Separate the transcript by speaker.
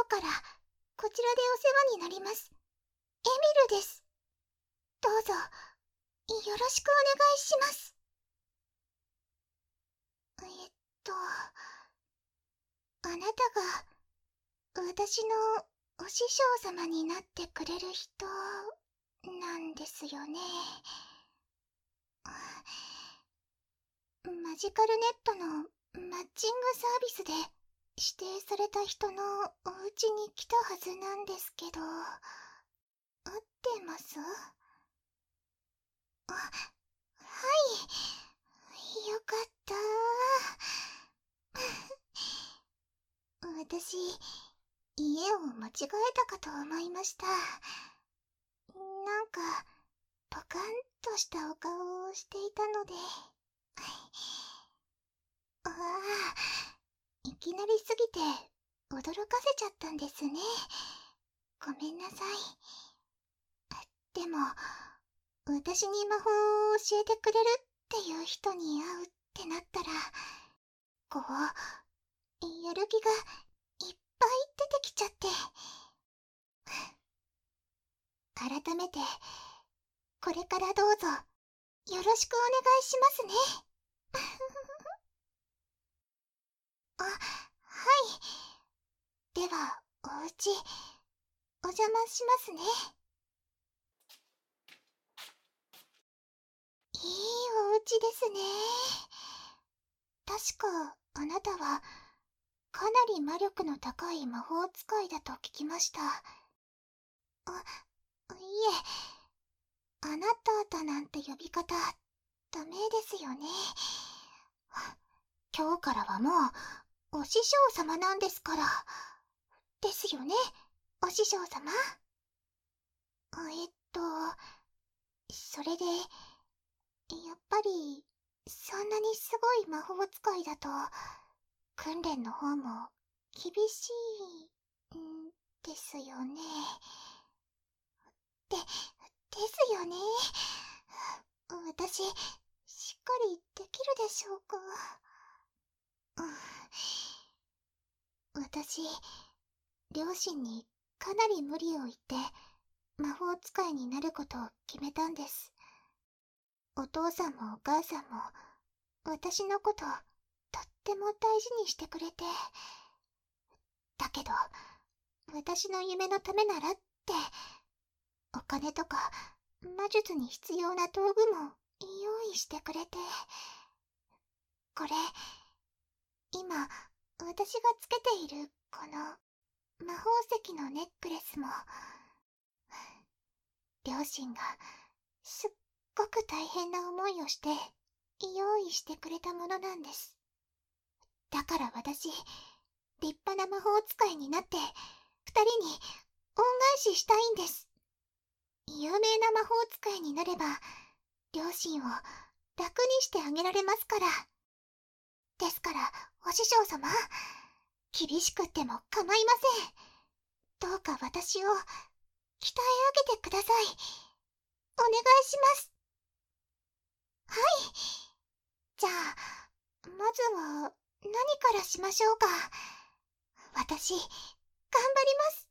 Speaker 1: からこちらでお世話になります。エミルです。どうぞよろしくお願いします。あなたが私のお師匠様になってくれる人なんですよね。マジカルネットのマッチングサービスで指定された人のお家に来たはずなんですけど、合ってます？はい、よかった。私、家を間違えたかと思いました。なんか、ポカンとしたお顔をしていたので。ああ、いきなりすぎて驚かせちゃったんですね。ごめんなさい。でも、私に魔法を教えてくれるっていう人に会うってなったら、こう、やる気がいっぱい出てきちゃって。改めて、これからどうぞ、よろしくお願いしますね。あ、はい。では、お家、お邪魔しますね。いいお家ですね。確か、あなたは、かなり魔力の高い魔法使いだと聞きました。いえ、あなただなんて呼び方、ダメですよね。今日からはもう、お師匠様なんですから。ですよね、お師匠様。それで、やっぱり、そんなにすごい魔法使いだと、訓練の方も厳しいんですよね。ですよね。私、しっかりできるでしょうか。私、両親にかなり無理を言って魔法使いになることを決めたんです。お父さんもお母さんも私のこととっても大事にしてくれて、だけど私の夢のためならってお金とか魔術に必要な道具も用意してくれて、これ今私がつけているこの魔法石のネックレスも両親がすっごく大変な思いをして用意してくれたものなんです。だから私、立派な魔法使いになって二人に恩返ししたいんです。有名な魔法使いになれば両親を楽にしてあげられますから。ですからお師匠様、厳しくっても構いません。どうか私を鍛え上げてください。お願いします。はい。じゃあ、まずは何からしましょうか。私、頑張ります。